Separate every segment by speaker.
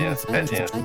Speaker 1: конечно.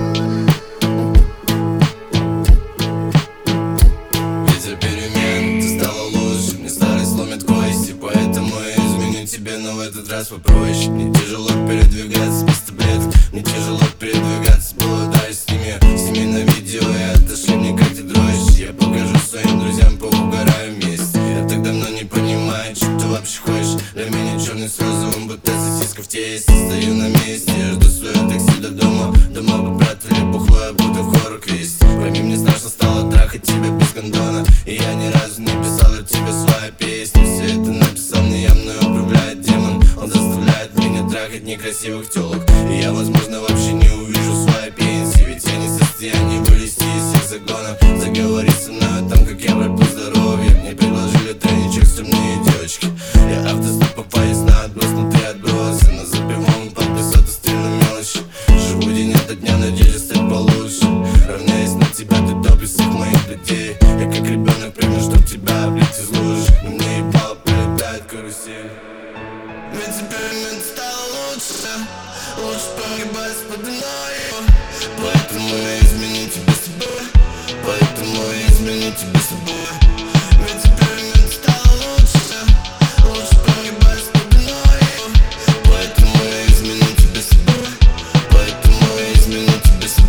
Speaker 2: Ветер перемен, ты стала лучше, мне старость сломит кости, поэтому я изменю тебе, но в этот раз попроще. Мне тяжело передвигаться без таблеток, мне тяжело передвигаться, было даже сними на видео и отошли мне как ты дрожишь. Я покажу своим друзьям, поугараю вместе. Я так давно не понимаю, что ты вообще хочешь. Для меня черный с розовым, будто сосиска в тесте. Стою на месте, я жду свое такси до дома. Дома попрятали бухло, я будто в хоррор квесте. Пойми, мне страшно стало трахать тебя без гондона, и я ни разу не писал от тебя свои песни. Все это написал не я, мной управляет демон. Он заставляет меня трахать некрасивых телок, и я, возможно, вообще не увижу своей пенсии. Ведь я не в состоянии вылезти из всех загонов. Заговорить со мной о том, как я пропил здоровье. Мне предложили тройничок, стремные девочки. Я автостоп по поезд на отброс, внутри отбросы. На забивом подписать стрельную мелочь. Живу день ото дня, надеюсь стать получше. Равняясь на тебя, ты топ из всех моих людей. Я как ребенок приму, чтоб тебя облить из лужи. Но мне ебало прилетает карусель. Ведь теперь мне стало лучше. Лучше погибать под мною. Поэтому я изменю тебя с собой. Поэтому я изменю тебя с собой. Ведь теперь мне стало лучше. Лучше погибать под мною. Поэтому я изменю тебя с собой. Поэтому я изменю тебя с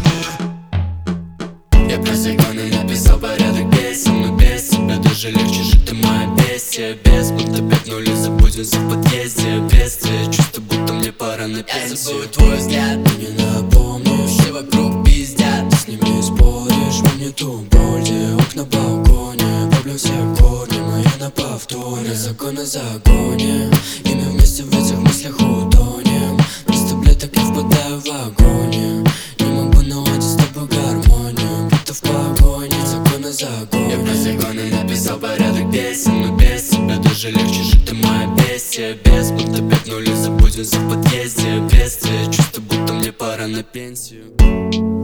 Speaker 2: собой.
Speaker 3: Я про законы написал порядок песен, но без тебя даже легче жить, ты моя бестия. Без будто 5-0 забудемся в подъезде. Бедствие, чувство, будто мне пора на пенсию. Я забыл твой взгляд, ты не напомнишь. Все вокруг пиздят, ты с ними споришь. Мне ту боль, где окна в балконе. Проблем все корни, мои на повторе. Закон о законе, и мы вместе в этих мыслях утонем. Без таблеток я впадаю в агонию. Не могу наладить с тобой гармонию, будто в погоне. Закон о законе. Я про законы написал порядок песен, но без тебя даже легче жить, ты моя бестия. Без будто 5-0 забудемся в подъезде. Бедствие, чувство, будто мне пора на пенсию.